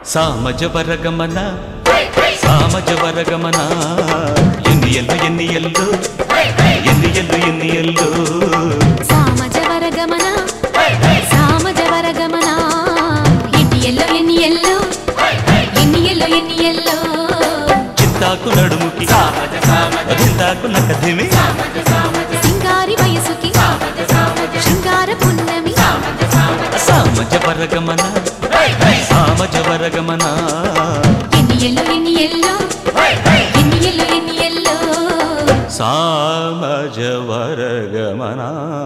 సామజవరగమన సామజవరగమన ఎన్నియల్లు ఎన్నియల్లు ఎన్నియల్లు ఎన్నియల్లు సామజవరగమన సామజవరగమన ఎన్నియల్లు ఎన్నియల్లు ఎన్నియల్లు ఎన్నియల్లు చింతాకు నడుముకి చింతాకు నకదిమి సింగారి వయసుకి శృంగార పున్నమి సామజవరగమన సామజవరగమన ఎన్నియల్లు ఎన్నియల్లు ఎన్నియల్లు ఎన్నియల్లు సామజవరగమన